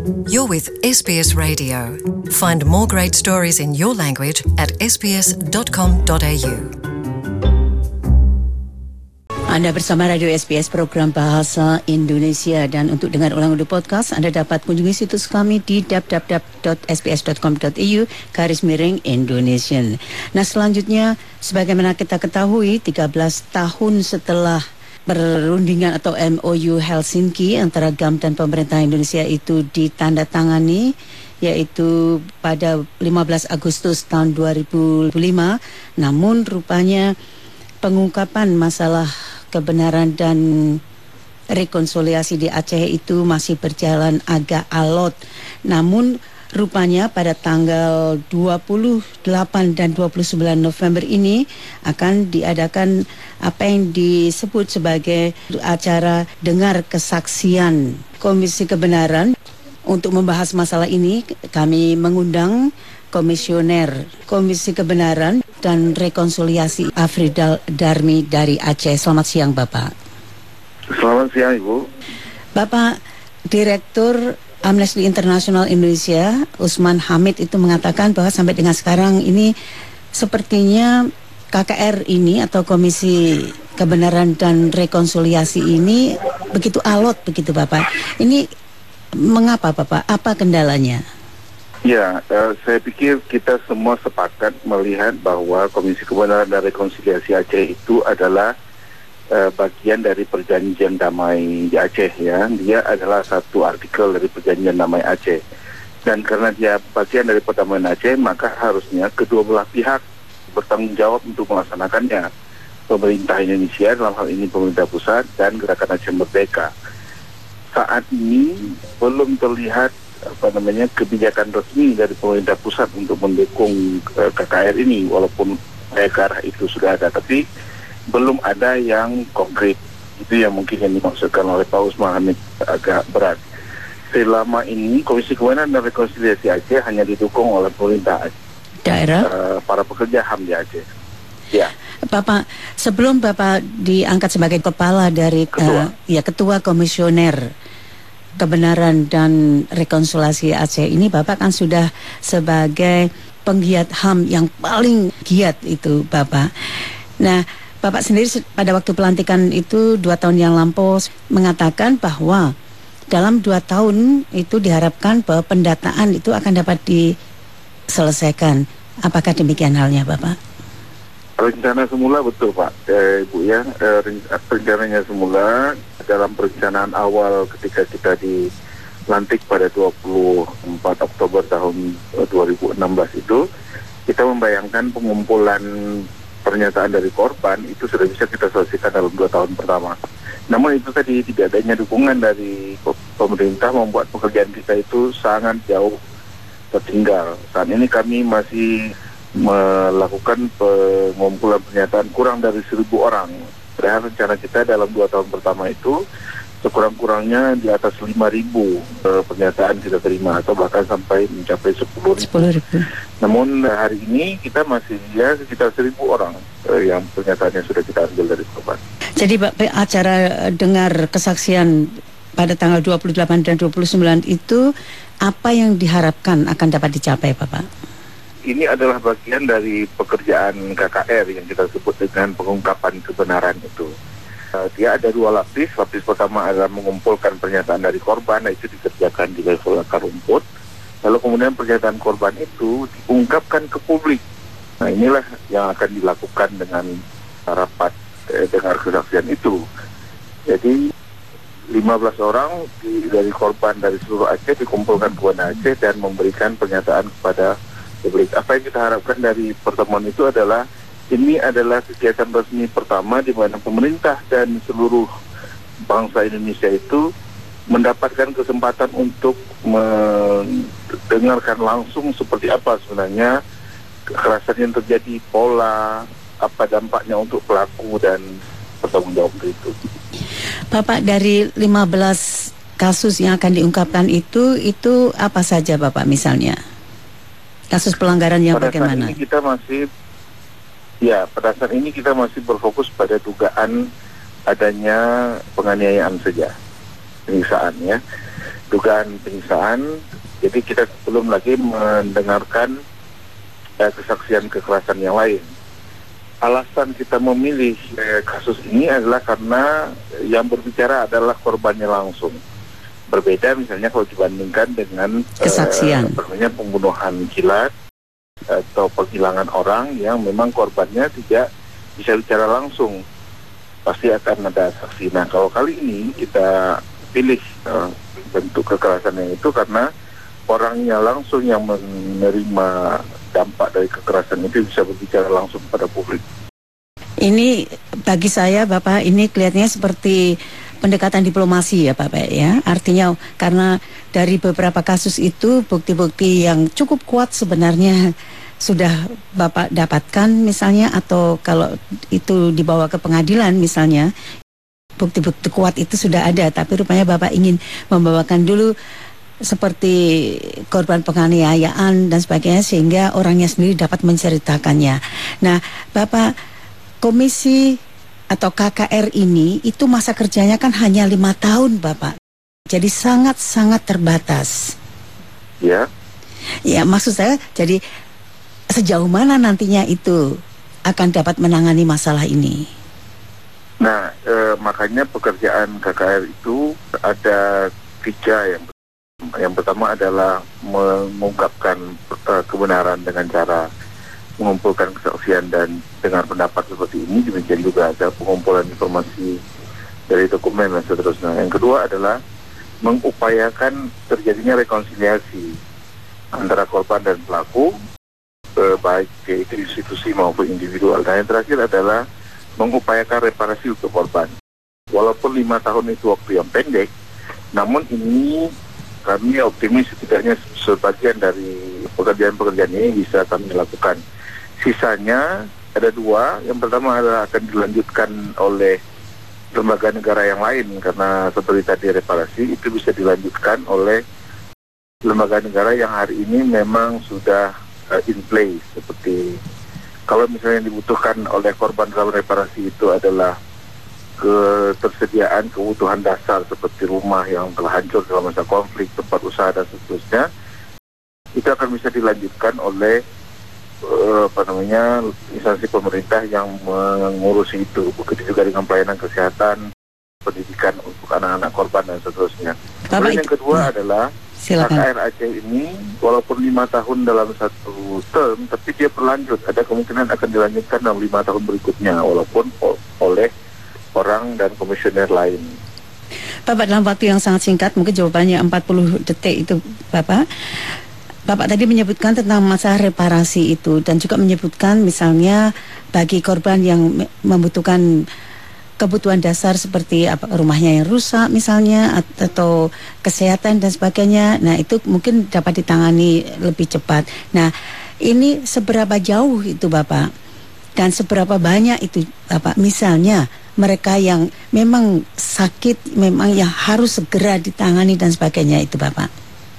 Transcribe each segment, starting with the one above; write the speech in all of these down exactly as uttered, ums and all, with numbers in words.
You're with S B S Radio. Find more great stories in your language at s b s dot com dot a u. Anda bersama Radio S B S program Bahasa Indonesia, dan untuk dengar ulang audio podcast Anda dapat kunjungi situs kami di w w w dot s b s dot com dot a u garis miring Indonesian. Nah, selanjutnya sebagaimana kita ketahui, tiga belas tahun setelah perundingan atau M O U Helsinki antara G A M dan pemerintah Indonesia itu ditandatangani, yaitu pada lima belas Agustus tahun dua ribu lima. Namun rupanya pengungkapan masalah kebenaran dan rekonsiliasi di Aceh itu masih berjalan agak alot. Namun rupanya pada tanggal dua puluh delapan dan dua puluh sembilan November ini akan diadakan apa yang disebut sebagai acara dengar kesaksian Komisi Kebenaran. Untuk membahas masalah ini, kami mengundang Komisioner Komisi Kebenaran dan Rekonsiliasi Afridal Darmi dari Aceh. Selamat siang, Bapak. Selamat siang, Ibu. Bapak, Direktur Amnesty International Indonesia, Usman Hamid, itu mengatakan bahwa sampai dengan sekarang ini sepertinya K K R ini atau Komisi Kebenaran dan Rekonsiliasi ini begitu alot begitu, Bapak. Ini mengapa, Bapak? Apa kendalanya? Ya, uh, saya pikir kita semua sepakat melihat bahwa Komisi Kebenaran dan Rekonsiliasi Aceh itu adalah Uh, bagian dari perjanjian damai di Aceh, ya. Dia adalah satu artikel dari perjanjian damai Aceh, dan karena dia bagian dari perdamaian Aceh, maka harusnya kedua belah pihak bertanggung jawab untuk melaksanakannya. Pemerintah Indonesia, dalam hal ini pemerintah pusat, dan Gerakan Aceh Merdeka. Saat ini belum terlihat apa namanya kebijakan resmi dari pemerintah pusat untuk mendukung uh, K K R ini, walaupun eh, ke arah itu sudah ada, tapi belum ada yang konkret. Itu yang mungkin yang dimaksudkan oleh Pak Usman Hamid agak berat. Selama ini Komisi Kebenaran dan Rekonsiliasi Aceh hanya didukung oleh pemerintah daerah, uh, para pekerja H A M di Aceh. Ya. Bapak, sebelum Bapak diangkat sebagai kepala dari Ketua, uh, ya Ketua Komisioner Kebenaran dan Rekonsiliasi Aceh ini, Bapak kan sudah sebagai penggiat H A M yang paling giat itu, Bapak. Nah, Bapak sendiri pada waktu pelantikan itu dua tahun yang lampau mengatakan bahwa dalam dua tahun itu diharapkan bahwa pendataan itu akan dapat diselesaikan. Apakah demikian halnya, Bapak? Rencana semula betul, Pak, eh, Ibu, ya. Eh, rencananya semula dalam perencanaan awal ketika kita dilantik pada dua puluh empat Oktober tahun dua ribu enam belas itu, kita membayangkan pengumpulan pernyataan dari korban itu sudah bisa kita selesaikan dalam dua tahun pertama. Namun itu tadi tidak adanya dukungan dari pemerintah membuat pekerjaan kita itu sangat jauh tertinggal. Saat ini kami masih melakukan pengumpulan pernyataan kurang dari seribu orang. Padahal rencana kita dalam dua tahun pertama itu sekurang-kurangnya di atas lima ribu uh, pernyataan kita terima, atau bahkan sampai mencapai sepuluh ribu. Namun uh, hari ini kita masih ya sekitar seribu orang uh, yang pernyataannya sudah kita ambil dari korban. Jadi Pak, acara dengar kesaksian pada tanggal dua puluh delapan dan dua puluh sembilan itu apa yang diharapkan akan dapat dicapai, Bapak? Ini adalah bagian dari pekerjaan K K R yang kita sebut dengan pengungkapan kebenaran itu. Dia ada dua lapis. Lapis pertama adalah mengumpulkan pernyataan dari korban, nah itu dikerjakan di level akar rumput. Lalu kemudian pernyataan korban itu diungkapkan ke publik. Nah, inilah yang akan dilakukan dengan rapat eh, dengar kesaksian itu. Jadi lima belas orang di, dari korban dari seluruh Aceh dikumpulkan ke Banda Aceh dan memberikan pernyataan kepada publik. Apa yang kita harapkan dari pertemuan itu adalah ini adalah kegiatan resmi pertama di mana pemerintah dan seluruh bangsa Indonesia itu mendapatkan kesempatan untuk mendengarkan langsung seperti apa sebenarnya kekerasan yang terjadi, pola, apa dampaknya untuk pelaku dan bertanggung jawab itu. Bapak, dari lima belas kasus yang akan diungkapkan itu, itu apa saja, Bapak, misalnya? Kasus pelanggaran yang pada bagaimana? Saat ini kita masih Ya, pada saat ini kita masih berfokus pada dugaan adanya penganiayaan saja, penyiksaan, ya. dugaan penyiksaan. Jadi kita belum lagi mendengarkan eh, kesaksian kekerasan yang lain. Alasan kita memilih eh, kasus ini adalah karena yang berbicara adalah korbannya langsung. Berbeda misalnya kalau dibandingkan dengan kesaksian, eh, pembunuhan kilat atau penghilangan orang yang memang korbannya tidak bisa bicara langsung, pasti akan ada saksi. Nah, kalau kali ini kita pilih uh, bentuk kekerasannya itu karena orangnya langsung yang menerima dampak dari kekerasan itu bisa berbicara langsung pada publik. Ini bagi saya, Bapak, ini kelihatannya seperti pendekatan diplomasi ya, Bapak ya. Artinya karena dari beberapa kasus itu bukti-bukti yang cukup kuat sebenarnya sudah Bapak dapatkan misalnya, atau kalau itu dibawa ke pengadilan misalnya, bukti-bukti kuat itu sudah ada, tapi rupanya Bapak ingin membawakan dulu seperti korban penganiayaan dan sebagainya sehingga orangnya sendiri dapat menceritakannya. Nah, Bapak, komisi atau K K R ini itu masa kerjanya kan hanya lima tahun, Bapak. Jadi sangat-sangat terbatas. Ya. Ya, maksud saya jadi sejauh mana nantinya itu akan dapat menangani masalah ini? Nah, eh, makanya pekerjaan K K R itu ada tiga. Yang yang pertama adalah mengungkapkan uh, kebenaran dengan cara mengumpulkan kesaksian dan dengar pendapat seperti ini. Demikian juga ada pengumpulan informasi dari dokumen dan seterusnya. Yang kedua adalah mengupayakan terjadinya rekonsiliasi antara korban dan pelaku, eh, baik yaitu institusi maupun individual. Dan yang terakhir adalah mengupayakan reparasi untuk korban. Walaupun lima tahun itu waktu yang pendek, namun ini kami optimis setidaknya sebagian dari pekerjaan-pekerjaan ini bisa kami lakukan. Sisanya ada dua. Yang pertama adalah akan dilanjutkan oleh lembaga negara yang lain, karena seperti tadi reparasi itu bisa dilanjutkan oleh lembaga negara yang hari ini memang sudah uh, in place. Seperti kalau misalnya dibutuhkan oleh korban dalam reparasi itu adalah ketersediaan kebutuhan dasar seperti rumah yang telah hancur dalam masa konflik, tempat usaha dan seterusnya, itu akan bisa dilanjutkan oleh uh, apa namanya instansi pemerintah yang mengurusi itu. Begitu juga dengan pelayanan kesehatan, pendidikan untuk anak-anak korban dan seterusnya. Kemudian yang kedua ya. adalah Silakan. K K R Aceh ini walaupun lima tahun dalam satu term, tapi dia berlanjut. Ada kemungkinan akan dilanjutkan dalam lima tahun berikutnya, walaupun oleh orang dan komisioner lain. Bapak, dalam waktu yang sangat singkat, mungkin jawabannya empat puluh detik itu, Bapak. Bapak tadi menyebutkan tentang masalah reparasi itu, dan juga menyebutkan misalnya bagi korban yang membutuhkan kebutuhan dasar seperti apa, rumahnya yang rusak misalnya, atau kesehatan dan sebagainya. Nah, itu mungkin dapat ditangani lebih cepat. Nah, ini seberapa jauh itu, Bapak? Dan seberapa banyak itu, Bapak? Misalnya mereka yang memang sakit, memang yang harus segera ditangani dan sebagainya itu, Bapak.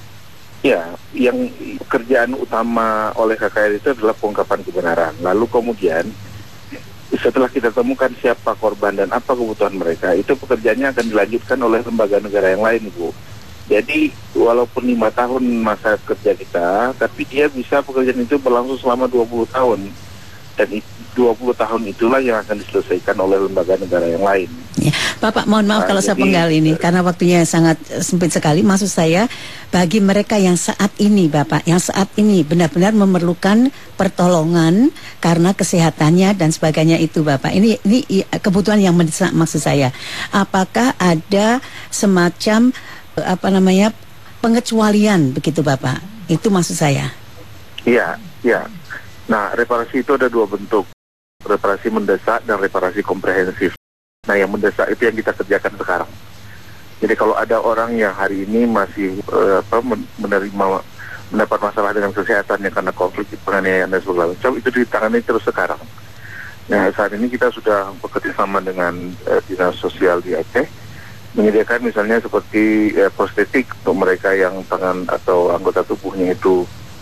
Ya, yang pekerjaan utama oleh K K R itu adalah pengungkapan kebenaran. Lalu kemudian setelah kita temukan siapa korban dan apa kebutuhan mereka, itu pekerjaannya akan dilanjutkan oleh lembaga negara yang lain, Bu. Jadi walaupun lima tahun masa kerja kita, tapi dia bisa pekerjaan itu berlangsung selama dua puluh tahun. Dan dua puluh tahun itulah yang akan diselesaikan oleh lembaga negara yang lain. Ya, Bapak, mohon maaf nah, kalau jadi, saya penggal ini, uh, karena waktunya sangat sempit sekali. Maksud saya, bagi mereka yang saat ini, Bapak, yang saat ini benar-benar memerlukan pertolongan karena kesehatannya dan sebagainya itu, Bapak. Ini ini kebutuhan yang mendesak maksud saya. Apakah ada semacam apa namanya pengecualian begitu, Bapak? Itu maksud saya. Iya, iya. Nah, reparasi itu ada dua bentuk, reparasi mendesak dan reparasi komprehensif. Nah, yang mendesak itu yang kita kerjakan sekarang. Jadi kalau ada orang yang hari ini masih uh, apa, menerima mendapat masalah dengan kesehatannya karena konflik penganiayaan dan sebagainya, itu ditangani terus sekarang. Nah, saat ini kita sudah bekerja sama dengan uh, dinas sosial di Aceh, menyediakan misalnya seperti uh, prostetik untuk mereka yang tangan atau anggota tubuhnya itu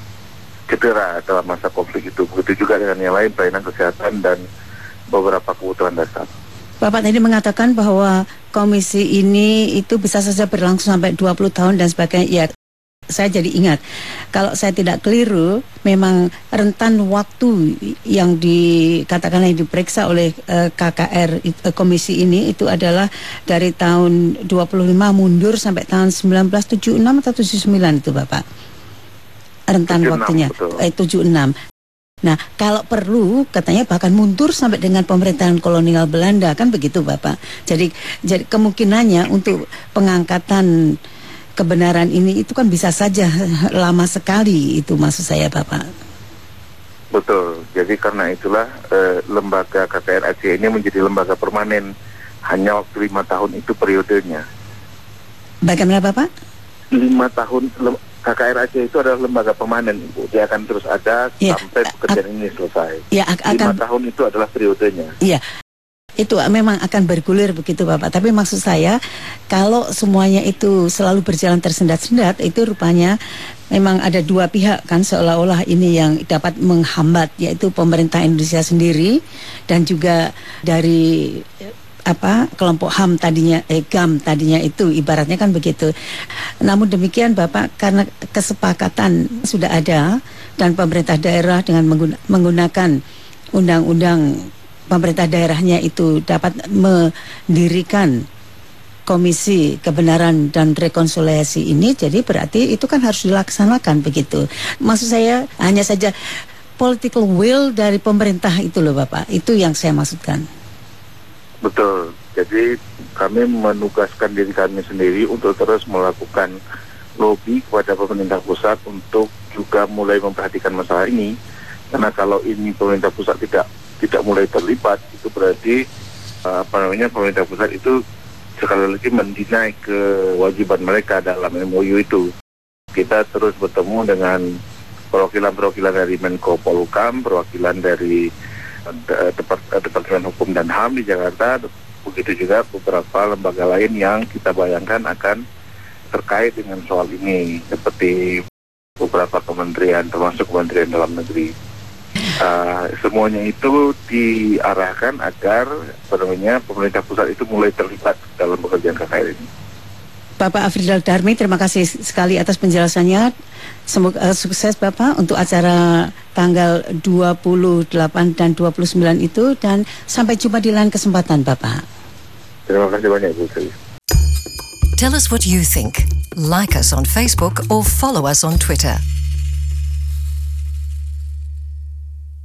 cedera dalam masa konflik itu. Begitu juga dengan yang lain, pelayanan kesehatan dan beberapa kebutuhan dasar. Bapak tadi mengatakan bahwa komisi ini itu bisa saja berlangsung sampai dua puluh tahun dan sebagainya. Ya, saya jadi ingat, kalau saya tidak keliru, memang rentan waktu yang dikatakan yang diperiksa oleh uh, K K R uh, komisi ini itu adalah dari tahun dua puluh lima mundur sampai tahun sembilan belas tujuh puluh enam atau tujuh puluh sembilan itu Bapak. Rentan tujuh puluh enam, waktunya eh, tujuh puluh enam. Nah, kalau perlu katanya bahkan mundur sampai dengan pemerintahan kolonial Belanda, kan begitu Bapak. Jadi jadi kemungkinannya untuk pengangkatan kebenaran ini itu kan bisa saja lama sekali, itu maksud saya Bapak. Betul. Jadi karena itulah eh, lembaga K K R Aceh ini menjadi lembaga permanen, hanya waktu lima tahun itu periodenya. Bagaimana Bapak? Lima tahun. K K R Aceh itu adalah lembaga permanen, Ibu. Dia akan terus ada ya, sampai pekerjaan ini selesai. Ya, akan, lima tahun itu adalah periodenya. Iya, itu memang akan bergulir begitu Bapak. Tapi maksud saya, kalau semuanya itu selalu berjalan tersendat-sendat, itu rupanya memang ada dua pihak kan, seolah-olah ini yang dapat menghambat, yaitu pemerintah Indonesia sendiri dan juga dari apa kelompok H A M tadinya, eh, G A M tadinya itu, ibaratnya kan begitu. Namun demikian Bapak, karena kesepakatan sudah ada dan pemerintah daerah dengan mengguna, menggunakan undang-undang pemerintah daerahnya itu dapat mendirikan Komisi Kebenaran dan Rekonsiliasi ini, jadi berarti itu kan harus dilaksanakan begitu. Maksud saya hanya saja political will dari pemerintah itu loh Bapak, itu yang saya maksudkan. Betul, jadi kami menugaskan diri kami sendiri untuk terus melakukan lobby kepada pemerintah pusat untuk juga mulai memperhatikan masalah ini. Karena kalau ini pemerintah pusat tidak tidak mulai terlibat, itu berarti uh, apa namanya pemerintah pusat itu sekali lagi mendinai kewajiban mereka dalam M O U itu. Kita terus bertemu dengan perwakilan-perwakilan dari Menko Polhukam, perwakilan dari Departemen Hukum dan H A M di Jakarta, begitu juga beberapa lembaga lain yang kita bayangkan akan terkait dengan soal ini, seperti beberapa kementerian, termasuk Kementerian Dalam Negeri. Uh, semuanya itu diarahkan agar namanya pemerintah pusat itu mulai terlibat dalam pekerjaan K K R ini. Bapak Afrizal Darmi, terima kasih sekali atas penjelasannya. Semoga uh, sukses Bapak untuk acara tanggal dua puluh delapan dan dua puluh sembilan itu, dan sampai jumpa di lain kesempatan Bapak. Terima kasih banyak Bu Sri. Tell us what you think. Like us on Facebook or follow us on Twitter.